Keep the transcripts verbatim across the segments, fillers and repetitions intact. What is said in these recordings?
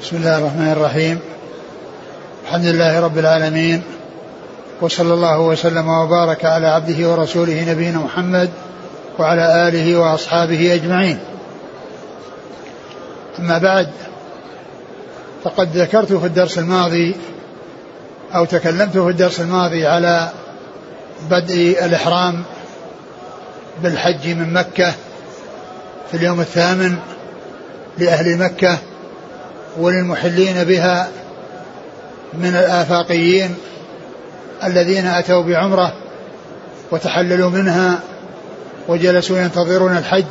بسم الله الرحمن الرحيم. الحمد لله رب العالمين، وصلى الله وسلم وبارك على عبده ورسوله نبينا محمد وعلى آله وأصحابه أجمعين. أما بعد، فقد ذكرت في الدرس الماضي أو تكلمت في الدرس الماضي على بدء الإحرام بالحج من مكة في اليوم الثامن لأهل مكة وللمحلين بها من الآفاقيين الذين أتوا بعمرة وتحللوا منها وجلسوا ينتظرون الحج،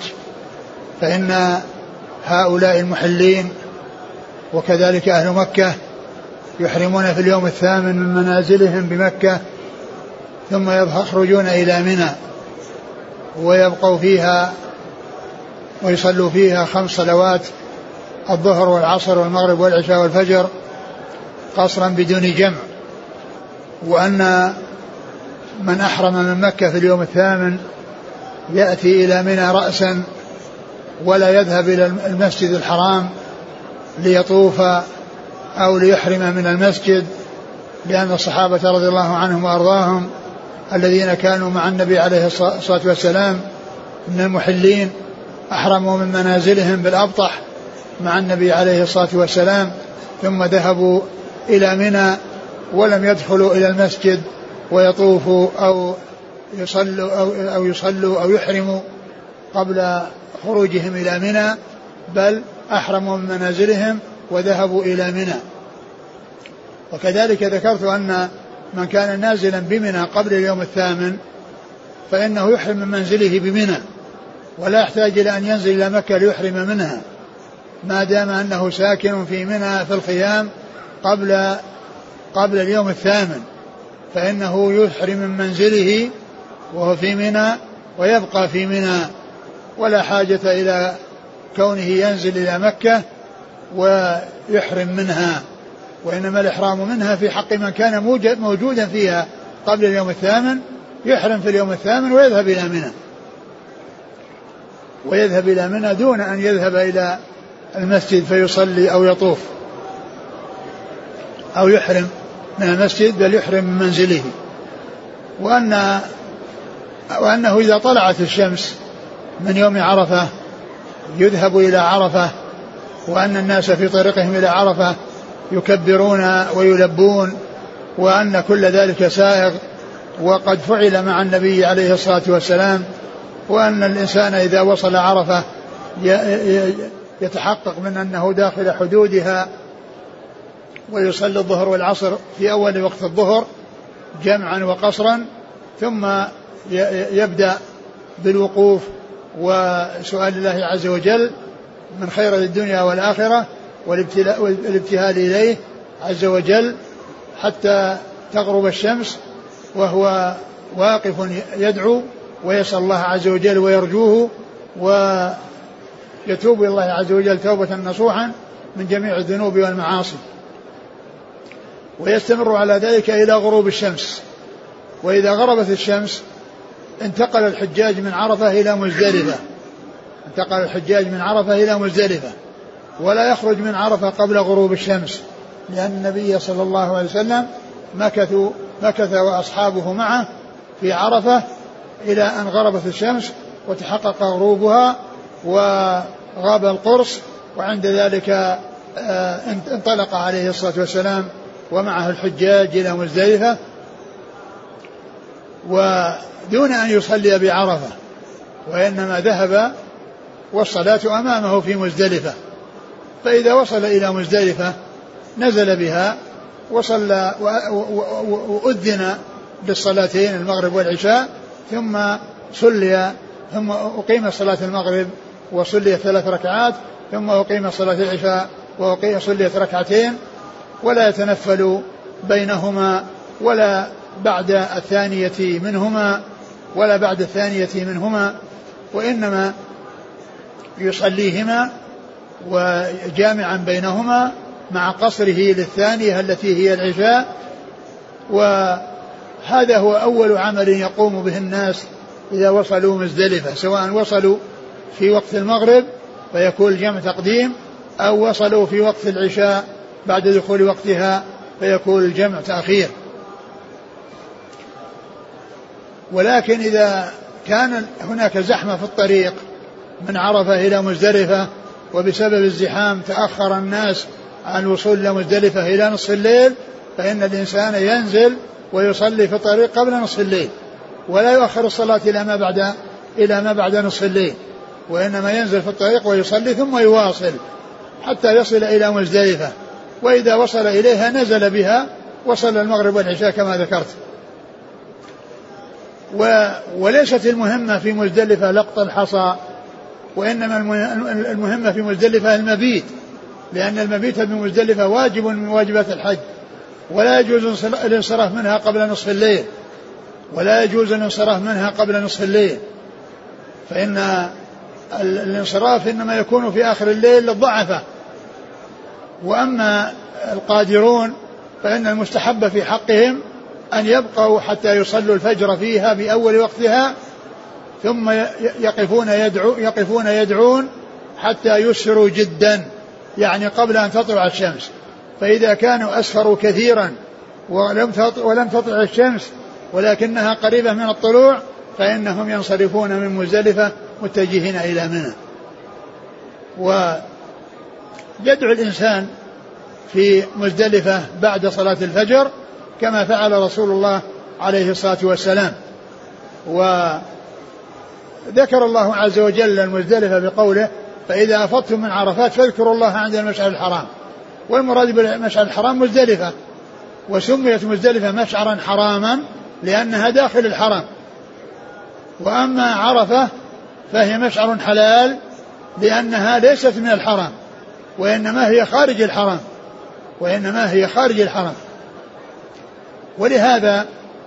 فإن هؤلاء المحلين وكذلك أهل مكة يحرمون في اليوم الثامن من منازلهم بمكة، ثم يخرجون إلى منى ويبقوا فيها ويصلوا فيها خمس صلوات: الظهر والعصر والمغرب والعشاء والفجر قصرا بدون جمع. وأن من أحرم من مكة في اليوم الثامن يأتي إلى منى رأسا ولا يذهب إلى المسجد الحرام ليطوف أو ليحرم من المسجد، لأن الصحابة رضي الله عنهم وأرضاهم الذين كانوا مع النبي عليه الصلاة والسلام من المحلين أحرموا من منازلهم بالأبطح مع النبي عليه الصلاة والسلام، ثم ذهبوا إلى منى ولم يدخلوا إلى المسجد ويطوفوا أو يصلوا أو, أو يصلوا أو يحرموا قبل خروجهم إلى منى، بل أحرموا من منازلهم وذهبوا إلى منى. وكذلك ذكرت أن من كان نازلا بمنى قبل اليوم الثامن فإنه يحرم من منزله بمنى ولا يحتاج إلى أن ينزل إلى مكة ليحرم منها، ما دام أنه ساكن في منى في الخيام قبل قبل اليوم الثامن، فإنه يحرم من منزله وهو في منى ويبقى في منى، ولا حاجة إلى كونه ينزل إلى مكة ويحرم منها، وإنما الإحرام منها في حق من كان موجودا فيها قبل اليوم الثامن، يحرم في اليوم الثامن ويذهب إلى منى ويذهب إلى منى دون أن يذهب إلى المسجد فيصلي أو يطوف أو يحرم من المسجد، بل يحرم من منزله. وأن وأنه إذا طلعت الشمس من يوم عرفة يذهب إلى عرفة، وأن الناس في طريقهم إلى عرفة يكبرون ويلبون، وأن كل ذلك سائغ وقد فعل مع النبي عليه الصلاة والسلام، وأن الإنسان إذا وصل عرفة يتحقق من أنه داخل حدودها ويصلي الظهر والعصر في أول وقت الظهر جمعا وقصرا، ثم يبدأ بالوقوف وسؤال الله عز وجل من خير الدنيا والآخرة والابتهال إليه عز وجل حتى تغرب الشمس، وهو واقف يدعو ويسأل الله عز وجل ويرجوه ويتوب إلى الله عز وجل توبة نصوحا من جميع الذنوب والمعاصي، ويستمر على ذلك إلى غروب الشمس. وإذا غربت الشمس انتقل الحجاج من عرفة إلى مزدلفة انتقل الحجاج من عرفة إلى مزدلفة ولا يخرج من عرفة قبل غروب الشمس، لأن النبي صلى الله عليه وسلم مكثوا مكث وأصحابه معه في عرفة إلى أن غربت الشمس وتحقق غروبها وغاب القرص، وعند ذلك انطلق عليه الصلاة والسلام ومعه الحجاج إلى مزدلفة، ودون أن يصلي بعرفة، وإنما ذهب والصلاة أمامه في مزدلفة. فإذا وصل إلى مزدلفة نزل بها وصلى وأذن بالصلاتين المغرب والعشاء، ثم صلي ثم أقيم صلاة المغرب وصلي ثلاث ركعات، ثم أقيم صلاة العشاء وأقيم صليت ركعتين، ولا يتنفل بينهما ولا بعد الثانية منهما ولا بعد الثانية منهما وإنما يصليهما وجامعا بينهما مع قصره للثانية التي هي العشاء. وهذا هو أول عمل يقوم به الناس إذا وصلوا مزدلفة، سواء وصلوا في وقت المغرب فيكون الجمع تقديم أو وصلوا في وقت العشاء بعد دخول وقتها فيكون الجمع تأخير. ولكن إذا كان هناك زحمة في الطريق من عرفة إلى مزدلفة وبسبب الزحام تأخر الناس عن الوصول إلى مزدلفة إلى نصف الليل، فإن الإنسان ينزل ويصلي في الطريق قبل نصف الليل، ولا يؤخر الصلاة إلى ما بعد إلى ما بعد نصف الليل، وإنما ينزل في الطريق ويصلي ثم يواصل حتى يصل إلى مزدلفة، وإذا وصل إليها نزل بها وصل المغرب والعشاء كما ذكرت. وليست المهمة في مزدلفة لقط الحصى، وإنما المهمة في مزدلفة المبيت، لأن المبيت بمزدلفة واجب من واجبات الحج، ولا يجوز الانصراف منها قبل نصف الليل، ولا يجوز الانصراف منها قبل نصف الليل، فإن الانصراف إنما يكون في آخر الليل للضعفة. وأما القادرون فإن المستحب في حقهم أن يبقوا حتى يصلوا الفجر فيها بأول وقتها، ثم يقفون, يدعو يقفون يدعون حتى يسروا جدا، يعني قبل أن تطلع الشمس. فإذا كانوا أسفروا كثيرا ولم ولم تطلع الشمس ولكنها قريبة من الطلوع فإنهم ينصرفون من مزدلفة متجهين إلى منى. ويدعو الإنسان في مزدلفة بعد صلاة الفجر كما فعل رسول الله عليه الصلاة والسلام. وذكر الله عز وجل المزدلفة بقوله: فإذا أفضتم من عرفات فاذكروا الله عند المشعر الحرام. والمراد بالمشعر الحرام مزدلفة، وسميت مزدلفة مشعرا حراما لأنها داخل الحرم. وأما عرفة فهي مشعر حلال لأنها ليست من الحرم، وإنما هي خارج الحرم وإنما هي خارج الحرم. ولهذا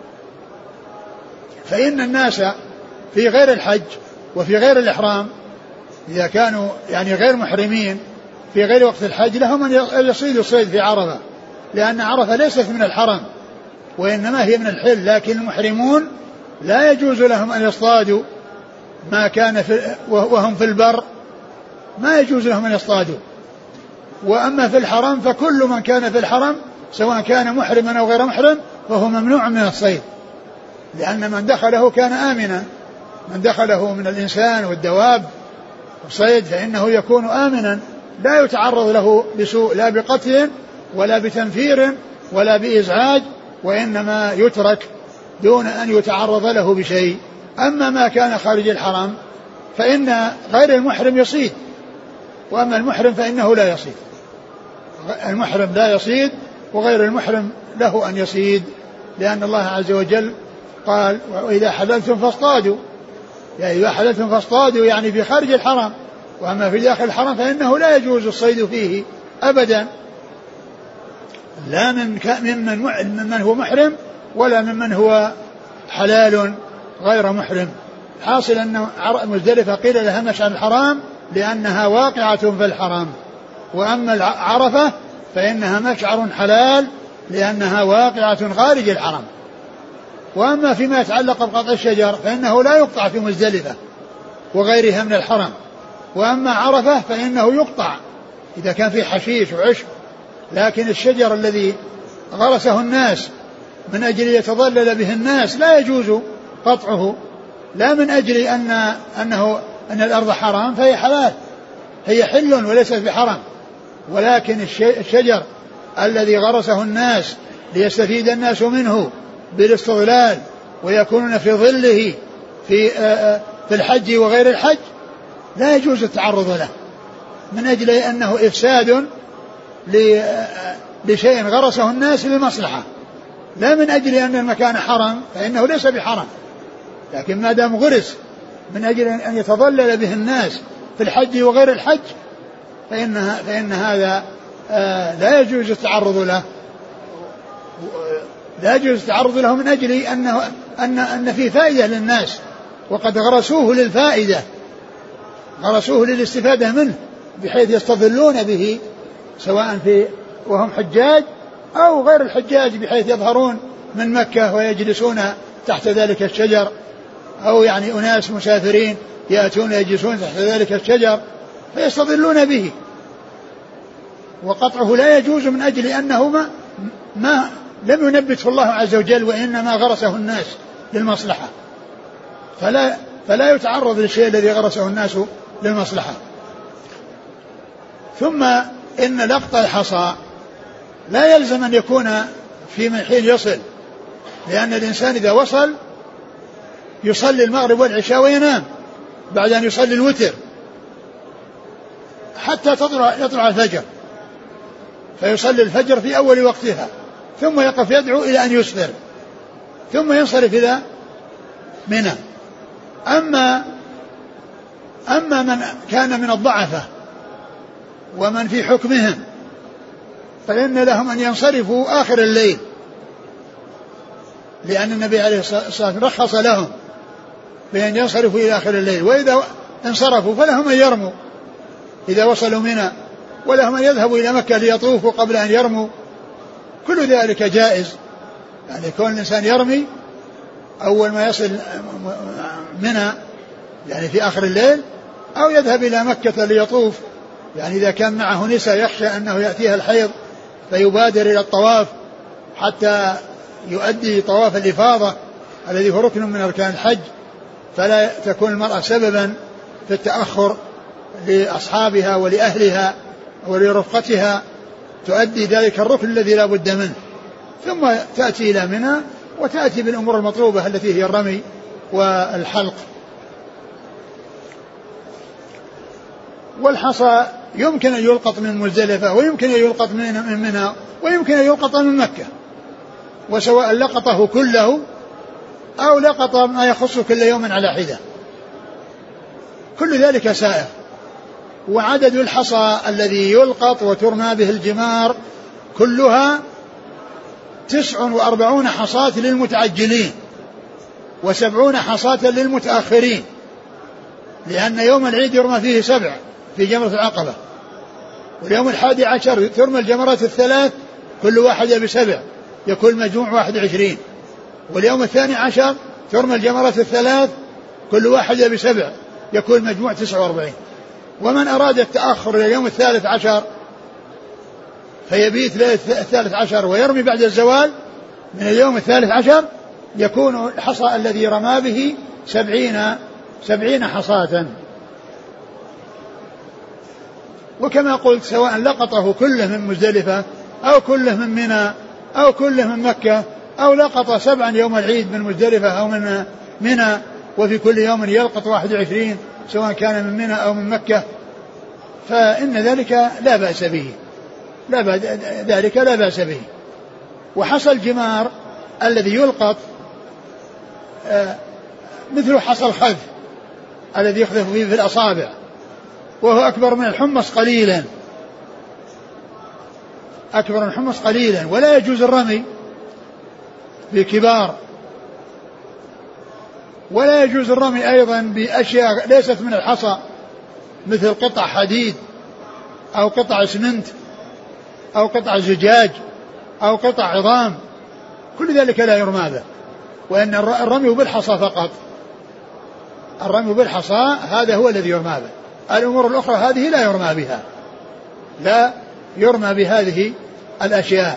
فإن الناس في غير الحج وفي غير الإحرام إذا كانوا يعني غير محرمين في غير وقت الحج لهم أن يصيدوا الصيد في عرفة، لأن عرفة ليست من الحرم وإنما هي من الحل. لكن المحرمون لا يجوز لهم أن يصطادوا ما كان في وهم في البر، ما يجوز لهم أن يصطادوا. وأما في الحرم فكل من كان في الحرم سواء كان محرما أو غير محرم فهو ممنوع من الصيد، لأن من دخله كان آمنا، من دخله من الإنسان والدواب والصيد فإنه يكون آمنا لا يتعرض له بسوء لا بقتل ولا بتنفير ولا بإزعاج، وإنما يترك دون أن يتعرض له بشيء. أما ما كان خارج الحرم فإن غير المحرم يصيد، وأما المحرم فإنه لا يصيد. المحرم لا يصيد وغير المحرم له أن يصيد، لأن الله عز وجل قال: وإذا حللتم فاصطادوا، يعني إذا حللتم فاصطادوا يعني في خارج الحرم. وأما في داخل الحرم فإنه لا يجوز الصيد فيه أبدا، لا من ممن من هو محرم ولا ممن هو حلال غير محرم. حاصل أن مزدلفة قيل لها مشعر الحرام لأنها واقعة في الحرام، وأما عرفة فإنها مشعر حلال لأنها واقعة خارج الحرم. وأما فيما يتعلق بقطع الشجر فإنه لا يقطع في مزدلفة وغيرها من الحرم. وأما عرفة فإنه يقطع إذا كان في حشيش وعشب، لكن الشجر الذي غرسه الناس من أجل يتظلل به الناس لا يجوز قطعه، لا من أجل أن أنه أن الأرض حرام فهي حلال، هي حل وليست بحرام، ولكن الشجر الذي غرسه الناس ليستفيد الناس منه بالاستظلال ويكونون في ظله في في الحج وغير الحج لا يجوز التعرض له، من أجل أنه إفساد لشيء غرسه الناس للمصلحة، لا من أجل أن المكان حرم فإنه ليس بحرم. لكن ما دام غرس من أجل أن يتظلل به الناس في الحج وغير الحج فإن, فإن هذا لا يجوز التعرض له، لا يجوز التعرض له من أجل أنه أن أن فيه فائدة للناس، وقد غرسوه للفائدة، غرسوه للاستفادة منه بحيث يستظلون به سواء في وهم حجاج أو غير الحجاج، بحيث يظهرون من مكة ويجلسون تحت ذلك الشجر، أو يعني أناس مسافرين يأتون يجلسون تحت ذلك الشجر فيستظلون به. وقطعه لا يجوز من أجل أنه ما, ما لم ينبته الله عز وجل، وإنما غرسه الناس للمصلحة، فلا, فلا يتعرض للشيء الذي غرسه الناس للمصلحة. ثم إن لقط الحصى لا يلزم أن يكون في من حين يصل، لأن الإنسان إذا وصل يصلي المغرب والعشاء وينام بعد أن يصلي الوتر حتى تطلع يطلع الفجر، فيصلي الفجر في أول وقتها، ثم يقف يدعو إلى أن يسفر، ثم ينصرف إلى منى. أما أما من كان من الضعفة ومن في حكمهم فإن لهم أن ينصرفوا آخر الليل، لأن النبي عليه الصلاة والسلام رخص لهم بأن ينصرفوا إلى آخر الليل، وإذا انصرفوا فلهم أن يرموا إذا وصلوا منى، ولهم أن يذهبوا إلى مكة ليطوفوا قبل أن يرموا. كل ذلك جائز، يعني كون الإنسان يرمي أول ما يصل منى يعني في آخر الليل، أو يذهب إلى مكة ليطوف، يعني إذا كان معه نساء يخشى أنه يأتيها الحيض فيبادر إلى الطواف حتى يؤدي طواف الإفاضة الذي هو ركن من أركان الحج، فلا تكون المرأة سببا في التأخر لأصحابها ولأهلها ولرفقتها، تؤدي ذلك الركن الذي لا بد منه، ثم تأتي إلى منى وتأتي بالأمور المطلوبة التي هي الرمي والحلق. والحصى يمكن أن يلقط من مزدلفة، ويمكن أن يلقط من منى، ويمكن أن يلقط من مكة، وسواء لقطه كله أو لقط ما يخص كل يوم على حدة، كل ذلك سائر. وعدد الحصى الذي يلقط وترمى به الجمار كلها تسع وأربعون حصاة للمتعجلين وسبعون حصاة للمتأخرين، لأن يوم العيد يرمى فيه سبع في جمرة العقبة، واليوم الحادي عشر ترمى الجمرات الثلاث كل واحدة بسبع يكون مجموع واحد وعشرين، واليوم الثاني عشر ترمى الجمرات الثلاث كل واحدة بسبع يكون مجموع تسع وأربعين. ومن أراد التأخر إلى اليوم الثالث عشر فيبيت ليلة الثالث عشر ويرمي بعد الزوال من اليوم الثالث عشر، يكون الحصى الذي رمى به سبعين سبعين حصاة. وكما قلت سواء لقطه كله من مزدلفة أو كله من منى أو كله من مكة، أو لقط سبعا يوم العيد من مزدلفة أو من منى، وفي كل يوم يلقط واحد وعشرين سواء كان من منى أو من مكة، فإن ذلك لا بأس به، لا بأس ذلك لا بأس به. وحصى الجمار الذي يلقط مثل حصى الخذف الذي يخذف فيه في الأصابع، وهو أكبر من الحمص قليلا، أكبر من الحمص قليلا، ولا يجوز الرمي بكبار، ولا يجوز الرمي أيضا بأشياء ليست من الحصى مثل قطع حديد أو قطع اسمنت أو قطع زجاج أو قطع عظام، كل ذلك لا يرمى به. وأن الرمي بالحصى فقط، الرمي بالحصى هذا هو الذي يرمى به، الأمور الأخرى هذه لا يرمى بها، لا يرمى بهذه الأشياء.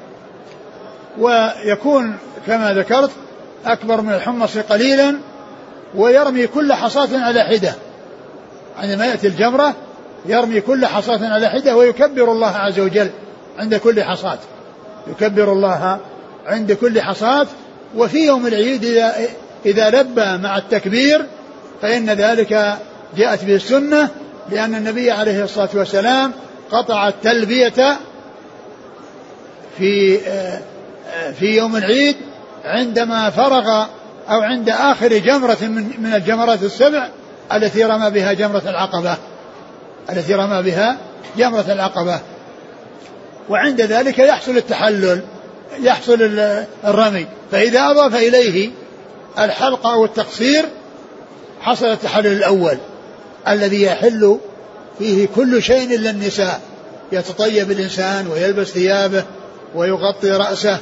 ويكون كما ذكرت أكبر من الحمص قليلا، ويرمي كل حصاة على حدة، عندما يأتي الجمرة يرمي كل حصاة على حدة، ويكبر الله عز وجل عند كل حصاة، يكبر الله عند كل حصاة. وفي يوم العيد إذا, إذا لبى مع التكبير فإن ذلك جاءت به السنة، لأن النبي عليه الصلاة والسلام قطع التلبية في في يوم العيد عندما فرغ أو عند آخر جمرة من الجمرات السبع التي رمى بها جمرة العقبة التي رمى بها جمرة العقبة. وعند ذلك يحصل التحلل، يحصل الرمي، فإذا أضاف إليه الحلق أو التقصير حصل التحلل الأول الذي يحل فيه كل شيء إلا النساء، يتطيب الإنسان ويلبس ثيابه ويغطي رأسه،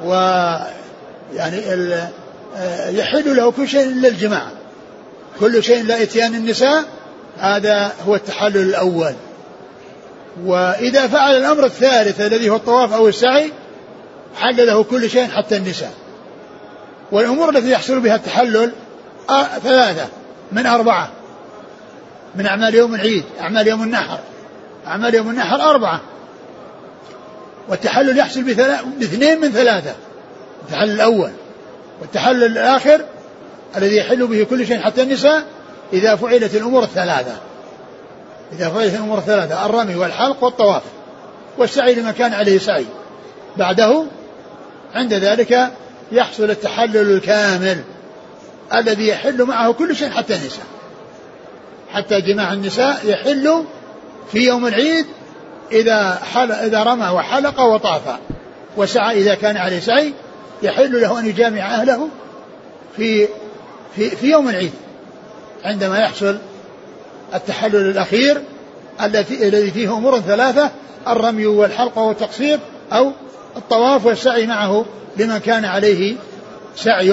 ويعني يحل له كل شيء إلا الجماع، كل شيء لا إتيان النساء، هذا هو التحلل الأول. وإذا فعل الأمر الثالث الذي هو الطواف أو السعي حل له كل شيء حتى النساء. والأمور التي يحصل بها التحلل ثلاثة من أربعة من أعمال يوم العيد، أعمال يوم النحر، أعمال يوم النحر أربعة، والتحلل يحصل باثنين من ثلاثة، التحلل الأول والتحلل الآخر الذي يحل به كل شيء حتى النساء إذا فعلت الأمور الثلاثة، إذا فعلت الأمور الثلاثة الرمي والحلق والطواف والسعي لمن كان عليه سعي. بعده عند ذلك يحصل التحلل الكامل الذي يحل معه كل شيء حتى النساء، حتى جماع النساء يحل في يوم العيد إذا, حل إذا رمى وحلق وطاف وسعى، إذا كان عليه سعي يحل له أن يجامع أهله في, في, في يوم العيد عندما يحصل التحلل الأخير الذي فيه أمور ثلاثة، الرمي والحلق والتقصير أو الطواف والسعي معه لمن كان عليه سعي.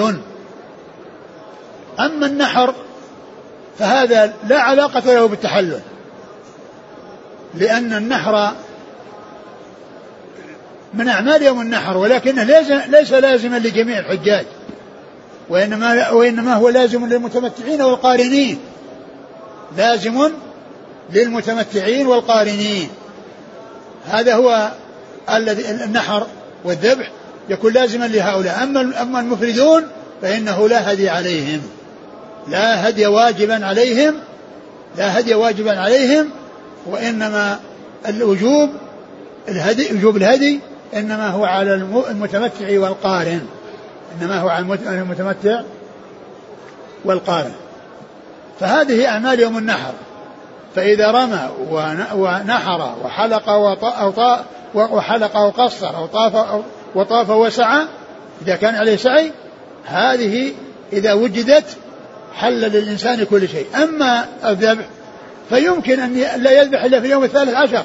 أما النحر فهذا لا علاقة له بالتحلل، لأن النحر من أعمال يوم النحر ولكنه ليس لازما لجميع الحجاج، وإنما, وإنما هو لازم للمتمتعين والقارنين، لازم للمتمتعين والقارنين. هذا هو الذي النحر والذبح يكون لازما لهؤلاء. أما, أما المفردون فإنه لا هدي عليهم، لا هدي واجبا عليهم، لا هدي واجبا عليهم، وإنما الوجوب الهدي وجوب الهدي إنما هو على المتمتع والقارن، إنما هو على المتمتع والقارن. فهذه أعمال يوم النحر، فإذا رمى ونحر وحلق وحلق وقصر أو طاف وطاف وسعى إذا كان عليه سعي، هذه إذا وجدت حل للإنسان كل شيء. أما الذبح فيمكن أن لا يذبح إلا في اليوم الثالث عشر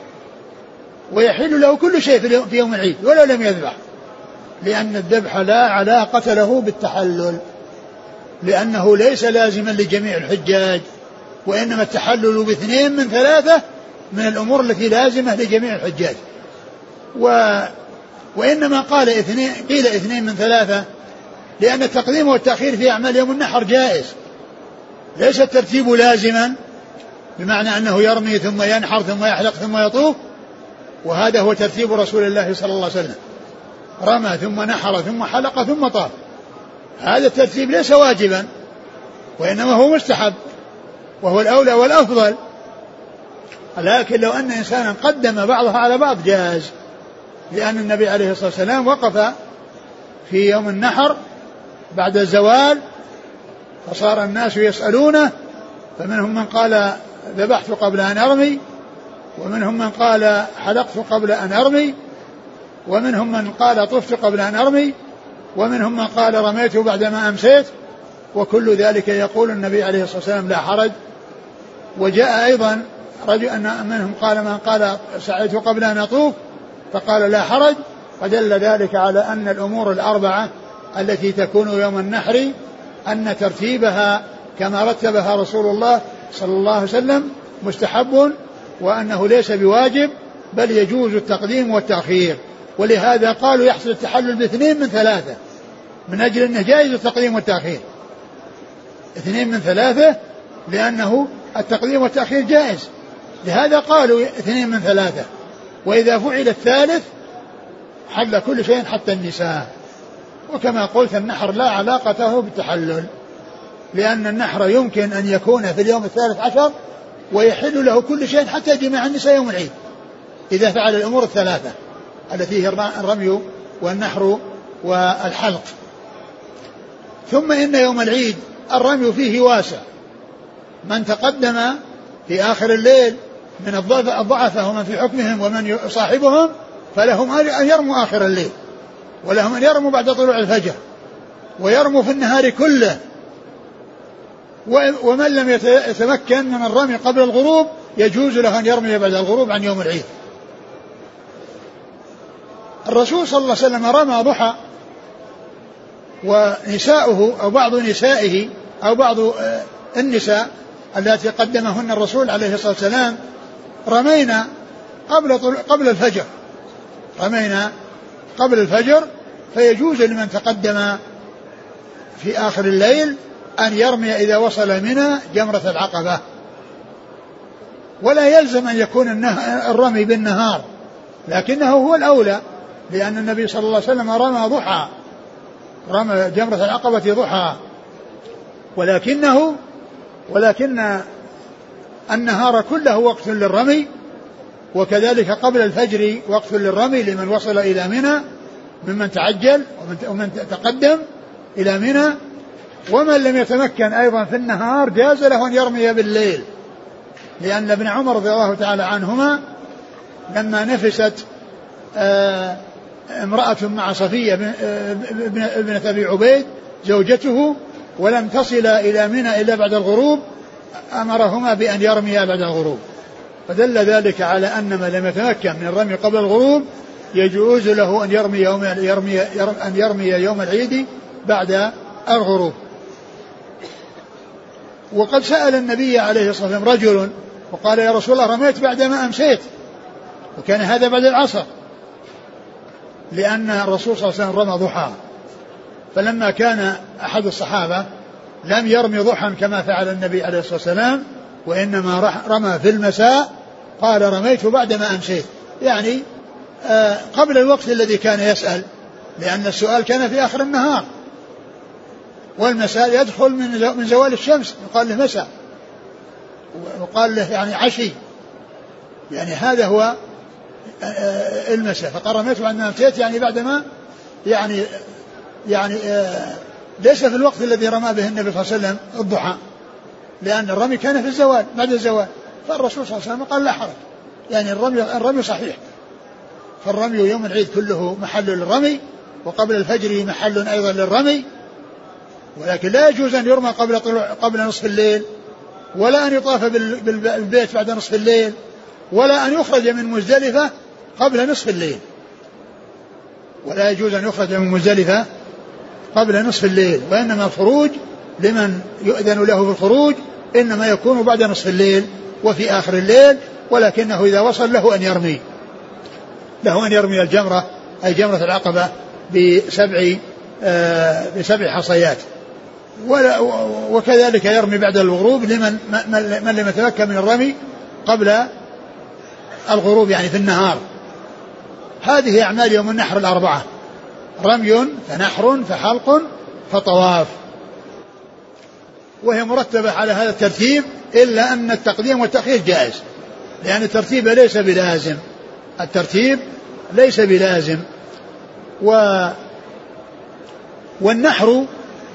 ويحل له كل شيء في يوم العيد ولو لم يذبح، لأن الذبح لا علاقة له بالتحلل، لأنه ليس لازما لجميع الحجاج، وإنما التحلل باثنين من ثلاثة من الأمور التي لازمة لجميع الحجاج. و وإنما قال اثنين قيل اثنين من ثلاثة لأن التقديم والتأخير في أعمال يوم النحر جائز، ليس الترتيب لازما بمعنى أنه يرمي ثم ينحر ثم يحلق ثم يطوف، وهذا هو ترتيب رسول الله صلى الله عليه وسلم، رمى ثم نحر ثم حلق ثم طاف. هذا الترتيب ليس واجبا وإنما هو مستحب وهو الأولى والأفضل، لكن لو أن إنسانا قدم بعضها على بعض جاز، لأن النبي عليه الصلاة والسلام وقف في يوم النحر بعد الزوال فصار الناس يسألونه، فمنهم من قال ذبحت قبل أن أرمي، ومنهم من قال حلقت قبل أن أرمي، ومنهم من قال طفت قبل أن أرمي، ومنهم من قال رميت بعدما أمسيت، وكل ذلك يقول النبي عليه الصلاة والسلام لا حرج. وجاء أيضا رجل أن منهم قال من قال سعيت قبل أن أطوف فقال لا حرج، فدل ذلك على أن الأمور الأربعة التي تكون يوم النحر أن ترتيبها كما رتبها رسول الله صلى الله عليه وسلم مستحب، وأنه ليس بواجب بل يجوز التقديم والتأخير. ولهذا قالوا يحصل التحلل باثنين من ثلاثة من أجل أنه جائز التقديم والتأخير، اثنين من ثلاثة لأنه التقديم والتأخير جائز، لهذا قالوا اثنين من ثلاثة. وإذا فعل الثالث حل كل شيء حتى النساء. وكما قلت النحر لا علاقته بالتحلل، لأن النحر يمكن أن يكون في اليوم الثالث عشر ويحل له كل شيء حتى جماع النساء يوم العيد إذا فعل الأمور الثلاثة التي هي الرمي والنحر والحلق. ثم إن يوم العيد الرمي فيه واسع، من تقدم في آخر الليل من الضعفاء ومن في حكمهم ومن يصاحبهم فلهم أن يرموا آخر الليل، ولهم أن يرموا بعد طلوع الفجر، ويرموا في النهار كله، ومن لم يتمكن من الرمي قبل الغروب يجوز له أن يرمي بعد الغروب عن يوم العيد. الرسول صلى الله عليه وسلم رمى ضحى، ونساؤه أو بعض نسائه أو بعض النساء التي قدمهن الرسول عليه الصلاة والسلام رمينا قبل قبل الفجر، رمينا قبل الفجر، فيجوز لمن تقدم في آخر الليل أن يرمي إذا وصل منى جمرة العقبة، ولا يلزم أن يكون الرمي بالنهار، لكنه هو الأولى، لأن النبي صلى الله عليه وسلم رمى ضحى، رمى جمرة العقبة ضحى، ولكنه ولكن النهار كله وقت للرمي، وكذلك قبل الفجر وقت للرمي لمن وصل إلى منى ممن تعجل ومن تقدم إلى منى. ومن لم يتمكن أيضا في النهار جاز له أن يرمي بالليل، لأن ابن عمر رضي الله تعالى عنهما لما نفست آه امرأة مع صفية ابنة أبي عبيد زوجته ولم تصل إلى منى إلا بعد الغروب أمرهما بأن يرميا بعد الغروب، فدل ذلك على أن من لم يتمكن من الرمي قبل الغروب يجوز له أن يرمي يوم, يرمي أن يرمي يوم العيد بعد الغروب. وقد سأل النبي عليه الصلاة والسلام رجل وقال يا رسول الله رميت بعدما أمسيت، وكان هذا بعد العصر، لأن الرسول صلى الله عليه وسلم رمى ضحى، فلما كان أحد الصحابة لم يرمي ضحى كما فعل النبي عليه الصلاة والسلام وإنما رمى في المساء قال رميت بعدما أمسيت، يعني آه قبل الوقت الذي كان يسأل، لأن السؤال كان في آخر النهار، والمساء يدخل من زوال الشمس يقال له مساء، وقال له يعني عشي، يعني هذا هو المساء، فقال رميت بعدما أمسيت يعني بعدما يعني يعني آه ليس في الوقت الذي رمى به النبي صلى الله عليه وسلم الضحى، لأن الرمي كان في الزوال بعد الزوال، فالرسول صلى الله عليه وسلم قال لا حرج، يعني الرمي, الرمي صحيح، فالرمي يوم العيد كله محل للرمي، وقبل الفجر محل أيضا للرمي، ولكن لا يجوز أن يرمى قبل, قبل نصف الليل، ولا أن يطاف بالبيت بعد نصف الليل، ولا أن يخرج من مزدلفة قبل نصف الليل، ولا يجوز أن يخرج من مزدلفة قبل نصف الليل، وإنما الخروج لمن يؤذن له في الخروج إنما يكون بعد نصف الليل وفي آخر الليل، ولكنه إذا وصل له أن يرمي له أن يرمي الجمرة أي جمرة العقبة بسبع آه بسبع حصيات، وكذلك يرمي بعد الغروب لمن من لم يتمكن من الرمي قبل الغروب يعني في النهار. هذه أعمال يوم النحر الأربعة: رمي فنحر فحلق فطواف، وهي مرتبة على هذا الترتيب، إلا أن التقديم والتأخير جائز، لأن الترتيب ليس بلازم، الترتيب ليس بلازم. و والنحر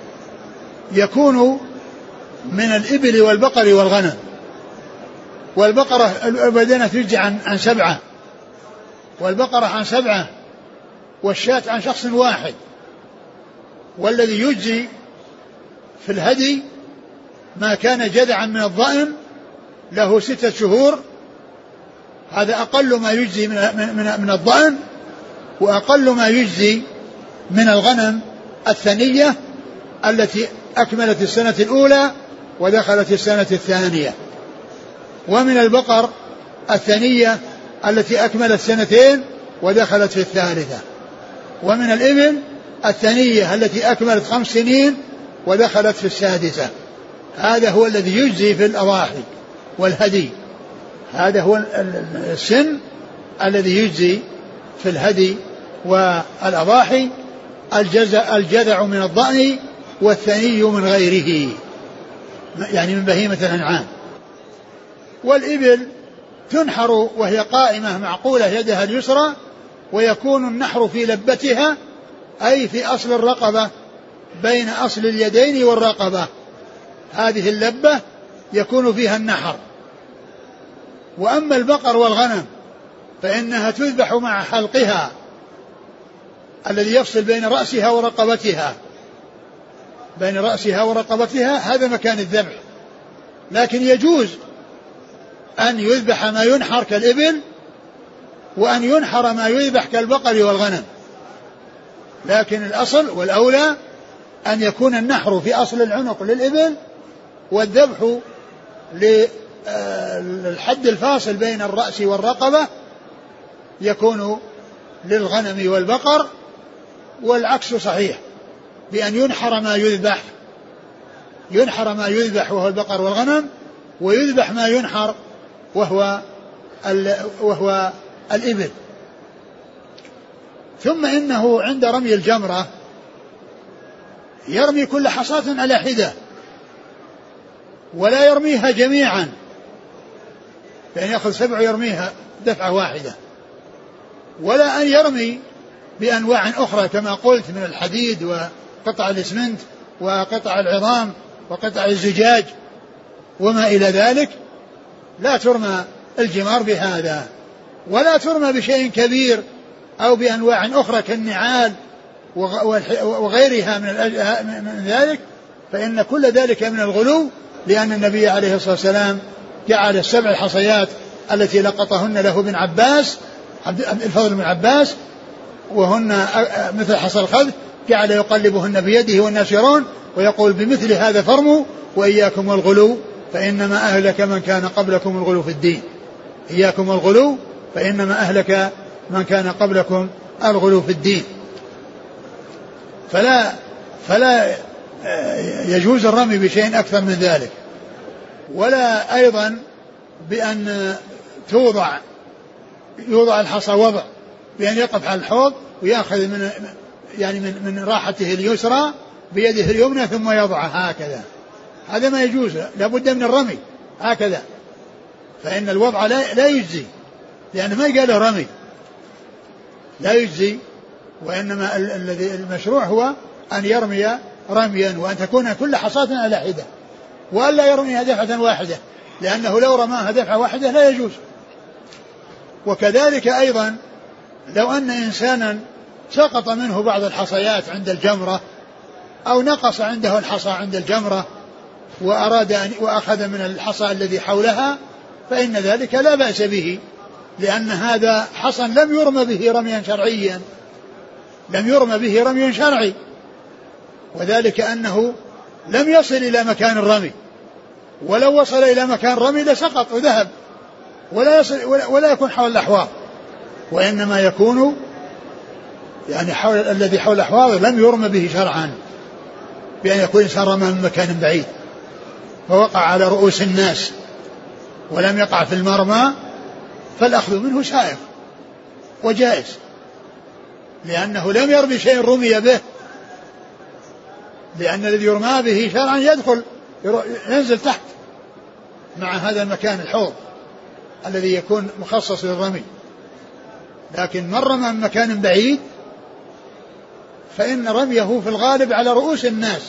يكون من الإبل والبقر والغنم، والبقرة البدنة تجي عن, عن سبعة، والبقرة عن سبعة، والشاة عن شخص واحد. والذي يجزي في الهدي ما كان جذعا من الضأن له ستة شهور، هذا أقل ما يجزي من, من, من الضأن، وأقل ما يجزي من الغنم الثنية التي أكملت السنة الأولى ودخلت السنة الثانية، ومن البقر الثنية التي أكملت سنتين ودخلت في الثالثة، ومن الإبل الثنية التي أكملت خمس سنين ودخلت في السادسة. هذا هو الذي يجزي في الأضاحي والهدي، هذا هو السن الذي يجزي في الهدي والأضاحي، الجزع, الجذع من الضأن والثني من غيره، يعني من بهيمة الأنعام. والإبل تنحر وهي قائمة معقولة يدها اليسرى، ويكون النحر في لبتها أي في أصل الرقبة بين أصل اليدين والرقبة، هذه اللبة يكون فيها النحر. وأما البقر والغنم فإنها تذبح مع حلقها الذي يفصل بين رأسها ورقبتها، بين رأسها ورقبتها هذا مكان الذبح، لكن يجوز أن يذبح ما ينحر كالإبل، وأن ينحر ما يذبح كالبقر والغنم، لكن الأصل والأولى أن يكون النحر في أصل العنق للإبل، والذبح للحد الفاصل بين الرأس والرقبة يكون للغنم والبقر، والعكس صحيح، بأن ينحر ما يذبح ينحر ما يذبح وهو البقر والغنم، ويذبح ما ينحر وهو وهو الإبل. ثم إنه عند رمي الجمرة يرمي كل حصاة على حدة، ولا يرميها جميعا، يعني يأخذ سبع يرميها دفعة واحدة، ولا أن يرمي بأنواع أخرى كما قلت من الحديد وقطع الإسمنت وقطع العظام وقطع الزجاج وما إلى ذلك. لا ترمى الجمار بهذا، ولا ترمى بشيء كبير أو بأنواع أخرى كالنعال وغيرها من ذلك، فإن كل ذلك من الغلو، لأن النبي عليه الصلاة والسلام جعل السبع الحصيات التي لقطهن له ابن عباس الفضل بن عباس وهن مثل حصى الخذ، جعل يقلبهن بيده والناس يرون ويقول بمثل هذا فرموا وإياكم والغلو فإنما أهلك من كان قبلكم الغلو في الدين. إياكم والغلو فإنما أهلك من كان قبلكم الغلو في الدين. فلا فلا يجوز الرمي بشيء أكثر من ذلك، ولا أيضا بأن توضع يوضع الحصى وضع بأن يقف على الحوض ويأخذ من يعني من, من راحته اليسرى بيده اليمنى ثم يضعها هكذا، هذا ما يجوز، لابد من الرمي هكذا، فإن الوضع لا, لا يجزي، لأنه ما قاله رمي لا يجزي، وإنما الذي المشروع هو أن يرمي رميا، وأن تكون كل حصاة على حدة، وألا يرميها دفعة واحدة، لأنه لو رماها دفعة واحدة لا يجوز. وكذلك أيضا لو أن إنسانا سقط منه بعض الحصيات عند الجمرة أو نقص عنده الحصى عند الجمرة وأراد أن وأخذ من الحصى الذي حولها، فإن ذلك لا بأس به، لأن هذا حصى لم يرمى به رميا شرعيا لم يرمى به رمي شرعي، وذلك أنه لم يصل إلى مكان الرمي، ولو وصل إلى مكان الرمي لسقط وذهب، ولا يصل ولا يكون حول الأحواض، وإنما يكون يعني حول الذي حول الأحواض لم يرمى به شرعا، بأن يكون إنسان رمى من مكان بعيد فوقع على رؤوس الناس ولم يقع في المرمى، فالأخذ منه سائغ وجائز، لأنه لم يرمي شيء رمي به، لأن الذي يرمى به شرعا يدخل ينزل تحت مع هذا المكان الحوض الذي يكون مخصص للرمي. لكن من رمى من مكان بعيد فإن رميه في الغالب على رؤوس الناس،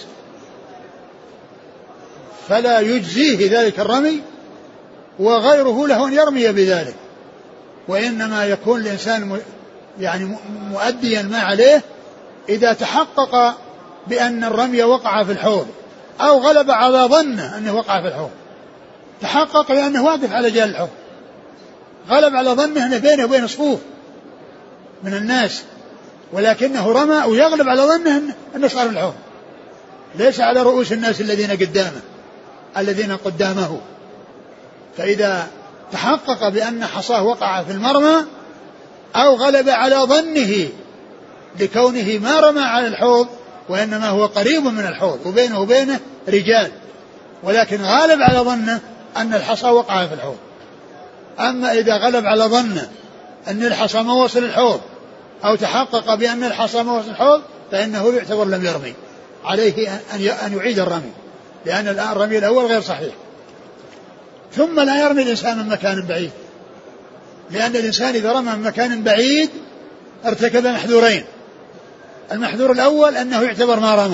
فلا يجزيه ذلك الرمي، وغيره له أن يرمي بذلك، وإنما يكون الإنسان يعني مؤديا ما عليه إذا تحقق بأن الرمي وقع في الحوض، أو غلب على ظنه أنه وقع في الحوض، تحقق لأنه واقف على جال الحوض، غلب على ظنه أنه بينه وبين صفوف من الناس، ولكنه رمى ويغلب على ظنه أنه صار في الحوض، ليس على رؤوس الناس الذين قدامه الذين قدامه. فإذا تحقق بأن حصاه وقع في المرمى أو غلب على ظنه لكونه ما رمى على الحوض وإنما هو قريب من الحوض وبينه وبينه رجال، ولكن غالب على ظنه أن الحصى وقع في الحوض. أما إذا غلب على ظنه أن الحصى ما وصل الحوض أو تحقق بأن الحصى ما وصل الحوض فإنه يعتبر لم يرمي، عليه أن يعيد الرمي، لأن الرمي الأول غير صحيح. ثم لا يرمي الإنسان من مكان بعيد، لأن الإنسان إذا رمى من مكان بعيد ارتكب محذورين. المحذور الأول أنه يعتبر ما رمى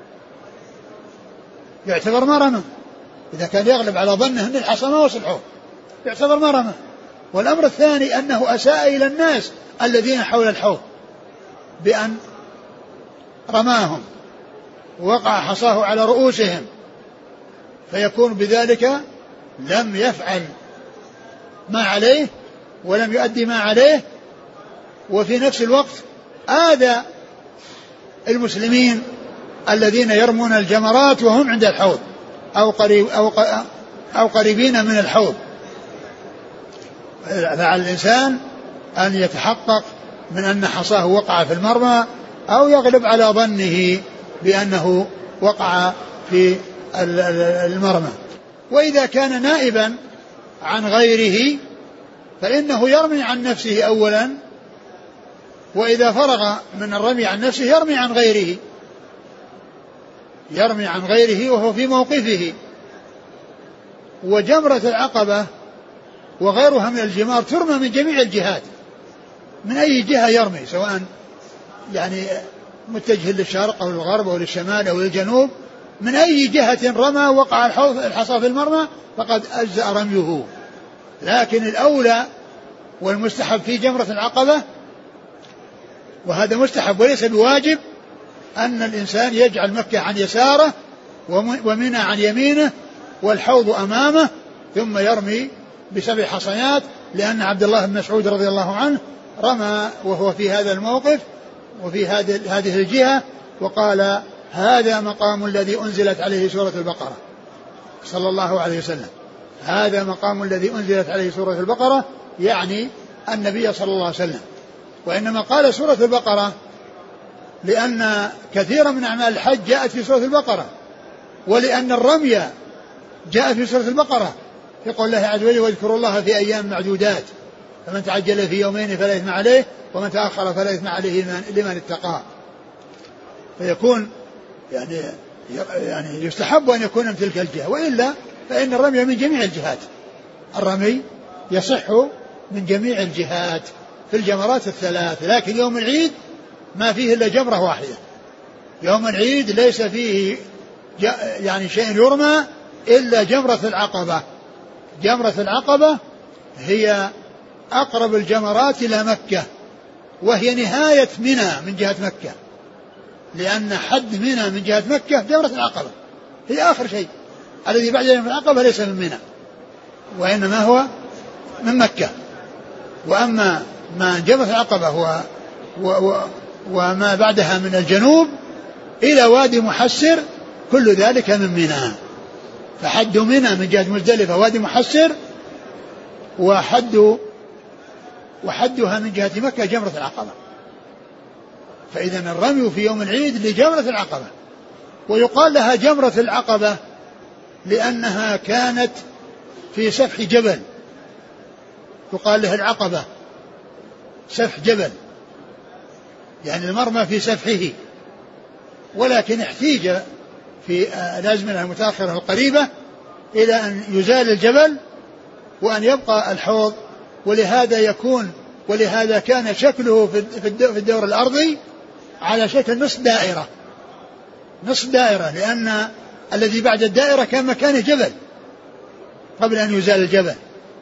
يعتبر ما رمى إذا كان يغلب على ظنه أن الحصى ما وصل الحوض يعتبر ما رمى. والأمر الثاني أنه أساء إلى الناس الذين حول الحوض بأن رماهم ووقع حصاه على رؤوسهم، فيكون بذلك لم يفعل ما عليه ولم يؤدي ما عليه، وفي نفس الوقت آذى المسلمين الذين يرمون الجمرات وهم عند الحوض أو قريب أو أو قريبين من الحوض. فعلى الإنسان أن يتحقق من أن حصاه وقع في المرمى أو يغلب على ظنه بأنه وقع في المرمى. وإذا كان نائبا عن غيره فإنه يرمي عن نفسه أولا، وإذا فرغ من الرمي عن نفسه يرمي عن غيره يرمي عن غيره وهو في موقفه. وجمرة العقبة وغيرها من الجمار ترمى من جميع الجهات، من أي جهة يرمي، سواء يعني متجه للشرق أو للغرب أو للشمال أو للجنوب، من أي جهة رمى وقع الحصى في المرمى فقد أجزأ رميه. لكن الأولى والمستحب في جمرة العقبة، وهذا مستحب وليس بواجب، أن الإنسان يجعل مكة عن يساره ومنى عن يمينه والحوض أمامه، ثم يرمي بسبع حصيات، لأن عبد الله بن مسعود رضي الله عنه رمى وهو في هذا الموقف وفي هذه الجهة، وقال: هذا مقام الذي أنزلت عليه سورة البقرة صلى الله عليه وسلم. هذا مقام الذي أنزلت عليه سورة البقرة، يعني النبي صلى الله عليه وسلم. وإنما قال سورة البقرة لأن كثيرا من أعمال الحج جاءت في سورة البقرة، ولأن الرمي جاء في سورة البقرة في قول الله عز وجل: واذكروا الله في أيام معدودات فمن تعجل في يومين فلا إثم عليه ومن تأخر فلا إثم عليه لمن اتقى. فيكون يعني يعني يستحب أن يكون من تلك الجهة، وإلا فإن الرمي من جميع الجهات. الرمي يصح من جميع الجهات في الجمرات الثلاث، لكن يوم العيد ما فيه إلا جمرة واحدة. يوم العيد ليس فيه يعني شيء يرمى إلا جمرة العقبة. جمرة العقبة هي أقرب الجمرات إلى مكة، وهي نهاية منى من جهة مكة، لأن حد منى من جهة مكة جمرة العقبة هي آخر شيء. الذي بعد جمرة العقبة ليس من منى وإنما هو من مكة. وأما ما جمرة العقبة هو و و وما بعدها من الجنوب إلى وادي محسر كل ذلك من منى. فحد منى من جهة مزدلفة وادي محسر، وحد وحدها من جهة مكة جمرة العقبة. فإذا الرمي في يوم العيد لجمرة العقبة، ويقال لها جمرة العقبة لأنها كانت في سفح جبل، يقال لها العقبة سفح جبل، يعني المرمى في سفحه. ولكن احتيج في الأزمنة المتأخرة القريبة إلى أن يزال الجبل وأن يبقى الحوض، ولهذا يكون ولهذا كان شكله في الدور الأرضي على شكل نصف دائرة نصف دائرة لأن الذي بعد الدائرة كان مكانه جبل قبل أن يزال الجبل.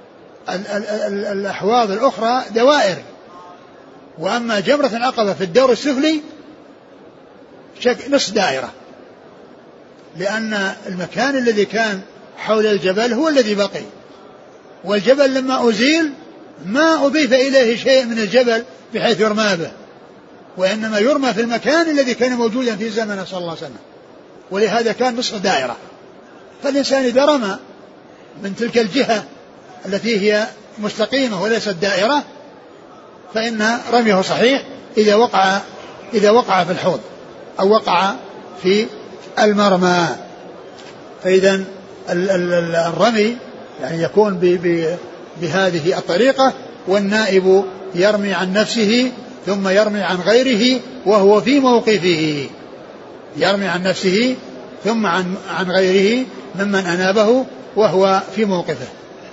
الأحواض الأخرى دوائر، وأما جمرة العقبة في الدور السفلي شكل نصف دائرة، لأن المكان الذي كان حول الجبل هو الذي بقي، والجبل لما أزيل ما أضيف إليه شيء من الجبل بحيث يرمى به، وإنما يرمى في المكان الذي كان موجودا في زمنه صلى الله عليه وسلم، ولهذا كان نصف دائرة. فالإنسان إذا رمى من تلك الجهة التي هي مستقيمة وليست دائرة فإن رميه صحيح إذا وقع إذا وقع في الحوض أو وقع في المرمى. فإذا الرمي يعني يكون بهذه الطريقة، والنائب يرمي عن نفسه ثم يرمي عن غيره وهو في موقفه، يرمي عن نفسه ثم عن عن غيره ممن أنابه وهو في موقفه.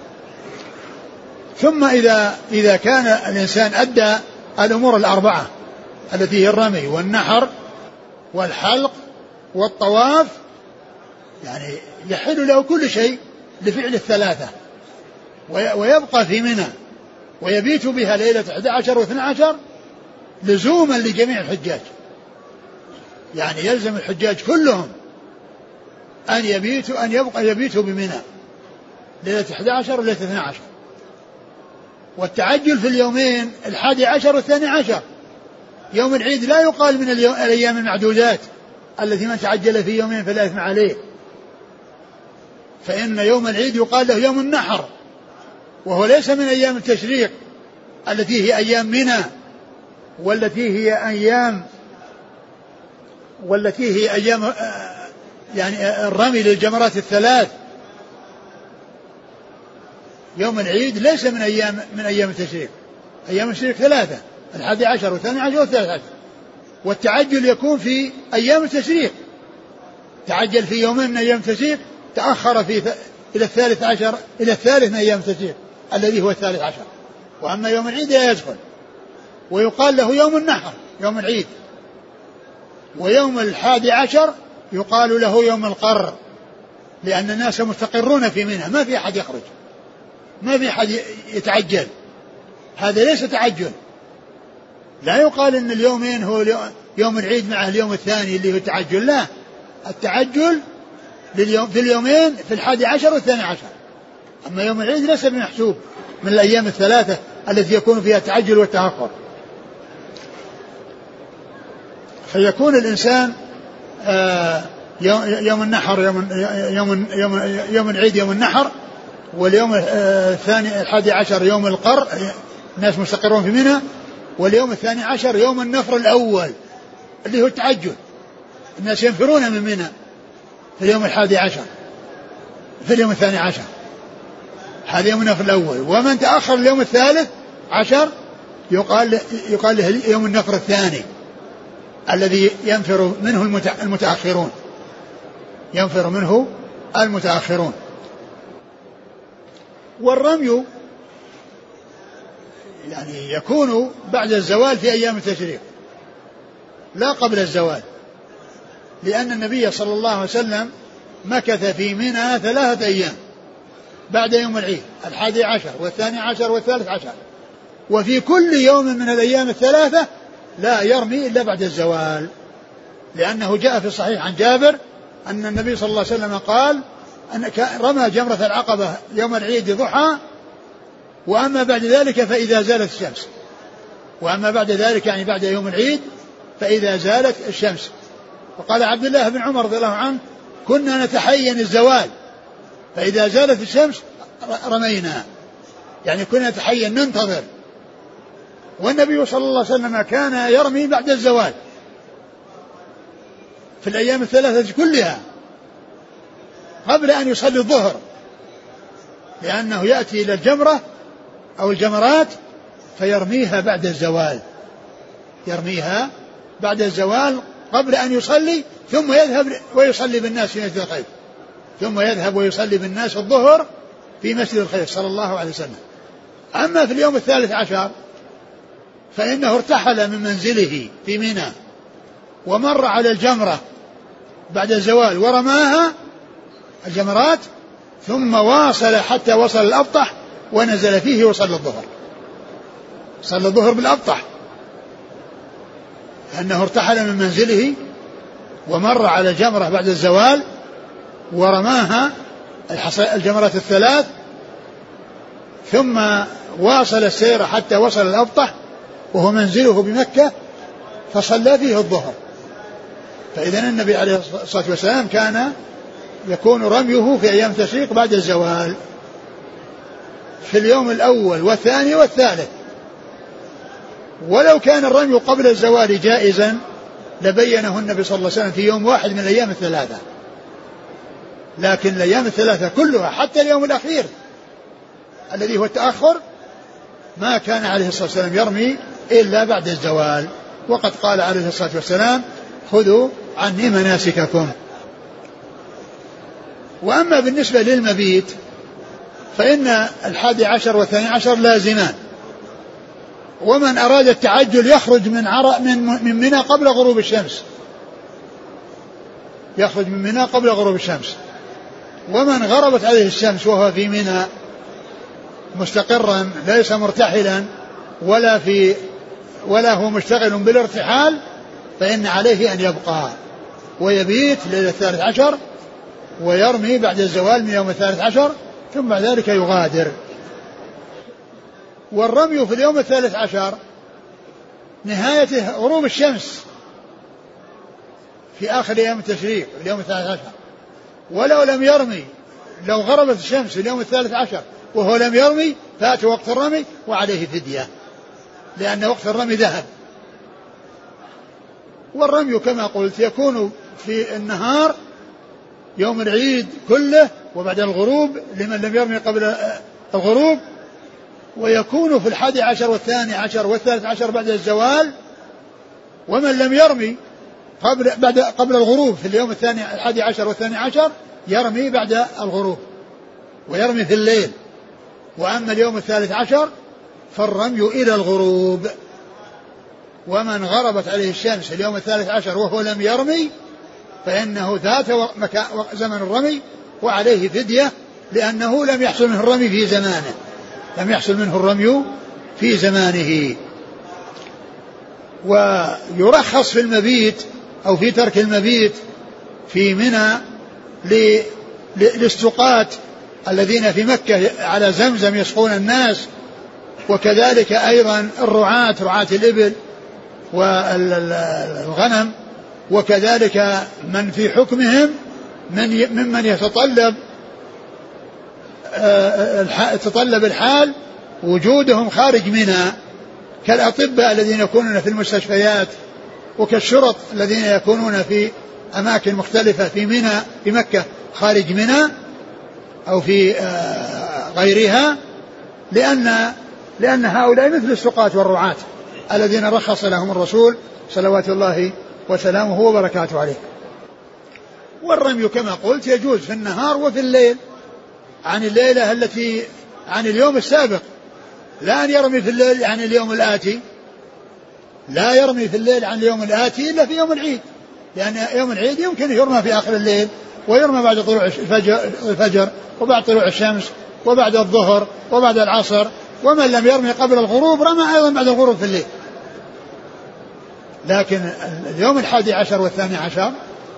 ثم إذا إذا كان الإنسان أدى الأمور الأربعة التي هي الرمي والنحر والحلق والطواف، يعني يحل له كل شيء لفعل الثلاثة، ويبقى في منى ويبيت بها ليلة أحد عشر واثنى عشر لزوما لجميع الحجاج. يعني يلزم الحجاج كلهم أن يبيتوا أن يبقى يبيتوا بمنى ليلة أحد عشر وليلة اثنى عشر، والتعجل في اليومين الحادي عشر والثاني عشر. يوم العيد لا يقال من الأيام المعدودات التي من تعجل في يومين فلا إثم عليه، فإن يوم العيد يقال له يوم النحر، وهو ليس من أيام التشريق التي هي أيام منى، والتي هي أيام والتي هي أيام يعني الرمي للجمرات الثلاث. يوم العيد ليس من أيام من أيام التشريق، أيام التشريق ثلاثة: الحادي عشر والثاني عشر والثالث عشر. والتعجل يكون في أيام التشريق، تعجل في يومين من أيام التشريق، تأخر في إلى الثالث عشر إلى الثالث من أيام التشريق الذي هو الثالث عشر. وأما يوم العيد لا يدخل، ويقال له يوم النحر يوم العيد. ويوم الحادي عشر يقال له يوم القر، لأن الناس مستقرون في منى، ما في أحد يخرج، ما في أحد يتعجل. هذا ليس تعجل، لا يقال إن اليومين هو يوم العيد مع اليوم الثاني اللي هو التعجل، لا، التعجل لليوم في اليومين في الحادي عشر والثاني عشر. أما يوم العيد ليس بمحسوب من الأيام الثلاثة التي يكون فيها التعجل والتأخر. فيكون الإنسان يوم النحر يوم يوم يوم يوم العيد يوم النحر، واليوم الثاني الحادي عشر يوم القر، الناس مستقرون في منى، واليوم الثاني عشر يوم النفر الأول اللي هو التعجل، الناس ينفرون من منى في اليوم الحادي عشر في اليوم الثاني عشر، هذا يوم النفر الأول. ومن تأخر اليوم الثالث عشر يقال يقال له يوم النفر الثاني الذي ينفر منه المتأخرون ينفر منه المتأخرون. والرمي يعني يكون بعد الزوال في أيام التشريق لا قبل الزوال، لأن النبي صلى الله عليه وسلم مكث في منى ثلاثة أيام بعد يوم العيد الحادي عشر والثاني عشر والثالث عشر، وفي كل يوم من الأيام الثلاثة لا يرمي إلا بعد الزوال، لأنه جاء في الصحيح عن جابر أن النبي صلى الله عليه وسلم قال أن رمى جمرة العقبة يوم العيد ضحى، وأما بعد ذلك فإذا زالت الشمس، وأما بعد ذلك يعني بعد يوم العيد فإذا زالت الشمس. وقال عبد الله بن عمر رضي الله عنه كنا نتحين الزوال فإذا زالت الشمس رمينا، يعني كنا نتحين ننتظر. والنبي صلى الله عليه وسلم كان يرمي بعد الزوال في الأيام الثلاثة كلها قبل أن يصلي الظهر، لأنه يأتي إلى الجمرة أو الجمرات فيرميها بعد الزوال، يرميها بعد الزوال قبل أن يصلي، ثم يذهب ويصلي بالناس في مسجد الخيف، ثم يذهب ويصلي بالناس الظهر في مسجد الخيف صلى الله عليه وسلم. أما في اليوم الثالث عشر فإنه ارتحل من منزله في منى ومر على الجمرة بعد الزوال ورماها الجمرات، ثم واصل حتى وصل الأبطح ونزل فيه وصلى الظهر، صلى الظهر بالأبطح، لأنه ارتحل من منزله ومر على الجمرة بعد الزوال ورماها الجمرات الثلاث، ثم واصل السير حتى وصل الأبطح وهو منزله بمكة فصلى فيه الظهر. فإذا النبي عليه الصلاة والسلام كان يكون رميه في أيام التشريق بعد الزوال في اليوم الأول والثاني والثالث. ولو كان الرمي قبل الزوال جائزا لبينه النبي صلى الله عليه وسلم في يوم واحد من الأيام الثلاثة، لكن الأيام الثلاثة كلها حتى اليوم الأخير الذي هو التأخر ما كان عليه الصلاة والسلام يرمي إلا بعد الزوال. وقد قال عليه الصلاة والسلام خذوا عني مناسككم. وأما بالنسبة للمبيت فإن الحادي عشر والثاني عشر لازمان، ومن أراد التعجل يخرج من عرق من من منى قبل غروب الشمس، يخرج من منى قبل غروب الشمس. ومن غربت عليه الشمس وهو في منى مستقرا ليس مرتحلا ولا في ولا هو مشتغل بالارتحال فإن عليه أن يبقى ويبيت ليلة الثالث عشر ويرمي بعد الزوال من يوم الثالث عشر ثم بعد ذلك يغادر. والرمي في اليوم الثالث عشر نهايته غروب الشمس في آخر أيام التشريق اليوم الثالث عشر. ولو لم يرمي لو غربت الشمس في اليوم الثالث عشر وهو لم يرمي فات وقت الرمي وعليه فدية، لأن وقت الرمي ذهب. والرمي كما قلت يكون في النهار يوم العيد كله وبعد الغروب لمن لم يرمي قبل الغروب، ويكون في الحادي عشر والثاني عشر والثالث عشر بعد الزوال، ومن لم يرمي قبل بعد قبل الغروب في اليوم الثاني الحادي عشر والثاني عشر يرمي بعد الغروب ويرمي في الليل. وأما اليوم الثالث عشر فالرمي إلى الغروب. ومن غربت عليه الشمس اليوم الثالث عشر وهو لم يرمي فإنه ذات زمن الرمي وعليه فدية، لأنه لم يحصل منه الرمي في زمانه لم يحصل منه الرمي في زمانه. ويرخص في المبيت أو في ترك المبيت في منى للسقاة الذين في مكة على زمزم يسقون الناس، وكذلك أيضا الرعاة رعاة الإبل والغنم، وكذلك من في حكمهم من ممن يتطلب تطلب الحال وجودهم خارج منى، كالأطباء الذين يكونون في المستشفيات، وكالشرط الذين يكونون في أماكن مختلفة في منى في مكة خارج منى أو في غيرها، لأن لأن هؤلاء مثل السقاة والرعاة الذين رخص لهم الرسول صلوات الله وسلامه وبركاته عليه. والرمي كما قلت يجوز في النهار وفي الليل عن الليلة التي عن اليوم السابق، لا أن يرمي في الليل عن اليوم الآتي، لا يرمي في الليل عن اليوم الآتي إلا في يوم العيد، لأن يوم العيد يمكن يرمى في آخر الليل ويرمى بعد طلوع الفجر, الفجر وبعد طلوع الشمس وبعد الظهر وبعد العصر. ومن لم يرمي قبل الغروب رمى أيضا بعد الغروب في الليل. لكن اليوم الحادي عشر والثاني عشر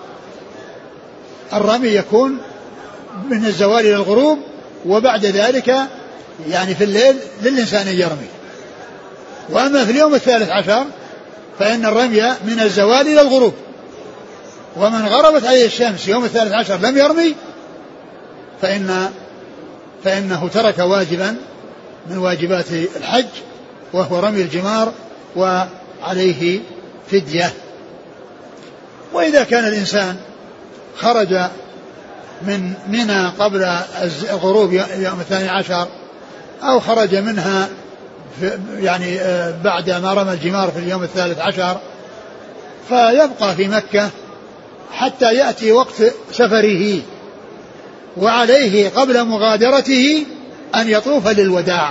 الرمي يكون من الزوال إلى الغروب، وبعد ذلك يعني في الليل للإنسان أن يرمي. وأما في اليوم الثالث عشر فإن الرمي من الزوال إلى الغروب، ومن غربت عليه الشمس يوم الثالث عشر لم يرمي فإن فإنه ترك واجبا من واجبات الحج وهو رمي الجمار وعليه فدية. وإذا كان الإنسان خرج من منى قبل الغروب يوم الثاني عشر أو خرج منها يعني بعد ما رمى الجمار في اليوم الثالث عشر فيبقى في مكة حتى يأتي وقت سفره، وعليه قبل مغادرته أن يطوف للوداع.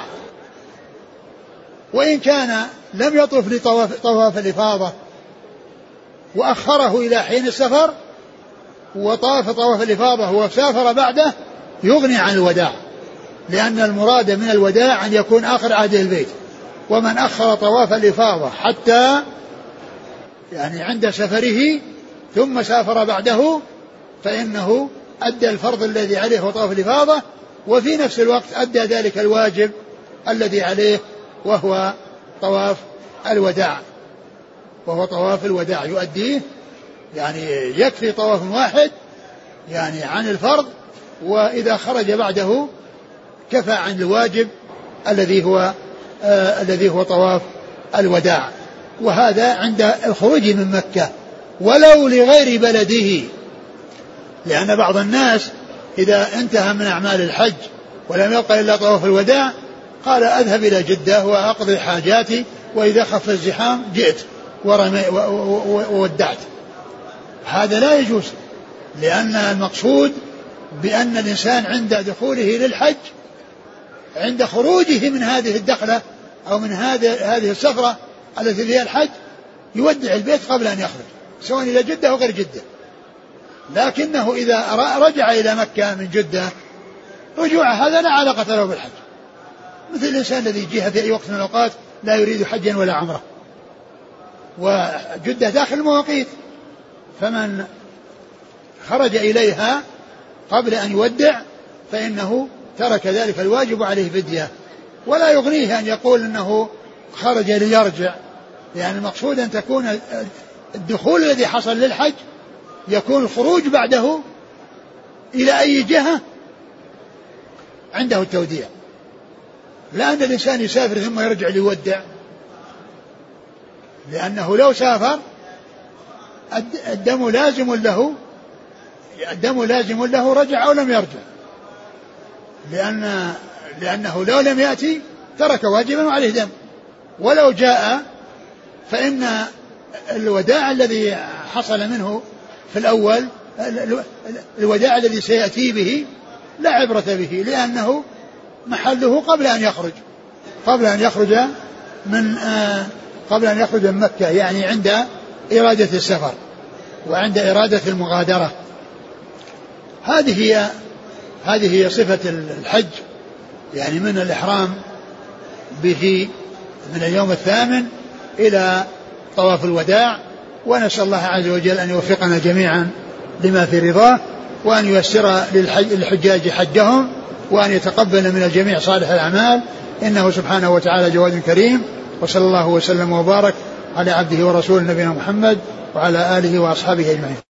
وإن كان لم يطوف لطواف الإفاضة وأخره إلى حين السفر وطاف طواف الإفاضة وسافر بعده يغني عن الوداع، لأن المراد من الوداع أن يكون آخر عهده البيت. ومن أخر طواف الإفاضة حتى يعني عند سفره ثم سافر بعده فإنه أدى الفرض الذي عليه هو طواف الإفاضة، وفي نفس الوقت أدى ذلك الواجب الذي عليه وهو طواف الوداع وهو طواف الوداع يؤديه، يعني يكفي طواف واحد يعني عن الفرض، وإذا خرج بعده كفى عن الواجب الذي هو آه الذي هو طواف الوداع. وهذا عند الخروج من مكة ولو لغير بلده، لأن بعض الناس إذا انتهى من أعمال الحج ولم يبقى إلا طواف الوداع قال أذهب إلى جدة وأقضي حاجاتي وإذا خف الزحام جئت وودعت. هذا لا يجوز، لأن المقصود بأن الإنسان عند دخوله للحج عند خروجه من هذه الدخلة أو من هذه هذه السفرة التي فيها الحج يودع البيت قبل أن يخرج سواء إلى جدة أو غير جدة. لكنه إذا رجع إلى مكة من جدة رجوع هذا لا علاقة له بالحج، مثل الإنسان الذي جاء في أي وقت من الأوقات لا يريد حجا ولا عمره، وجدة داخل المواقيت، فمن خرج إليها قبل أن يودع فإنه ترك ذلك الواجب عليه فدية. ولا يغنيه أن يقول أنه خرج ليرجع، يعني المقصود أن تكون الدخول الذي حصل للحج يكون الخروج بعده إلى أي جهة عنده التوديع، لا أن الإنسان يسافر ثم يرجع ليودع لأنه لو سافر الدم لازم له، الدم لازم له رجع أو لم يرجع، لأن لأنه لو لم يأتي ترك واجبا وعليه دم، ولو جاء فإن الوداع الذي حصل منه في الأول، الوداع الذي سيأتي به لا عبرة به، لأنه محله قبل أن يخرج قبل أن يخرج من آه قبل أن يخرج من مكة، يعني عند إرادة السفر وعند إرادة المغادرة. هذه هي هذه هي صفة الحج، يعني من الإحرام به من اليوم الثامن إلى طواف الوداع. ونسأل الله عز وجل أن يوفقنا جميعا لما في رضاه، وأن ييسر للحجاج حجهم، وأن يتقبل من الجميع صالح الأعمال، إنه سبحانه وتعالى جواد كريم. وصلى الله وسلم وبارك على عبده ورسوله نبينا محمد وعلى آله وأصحابه أجمعين.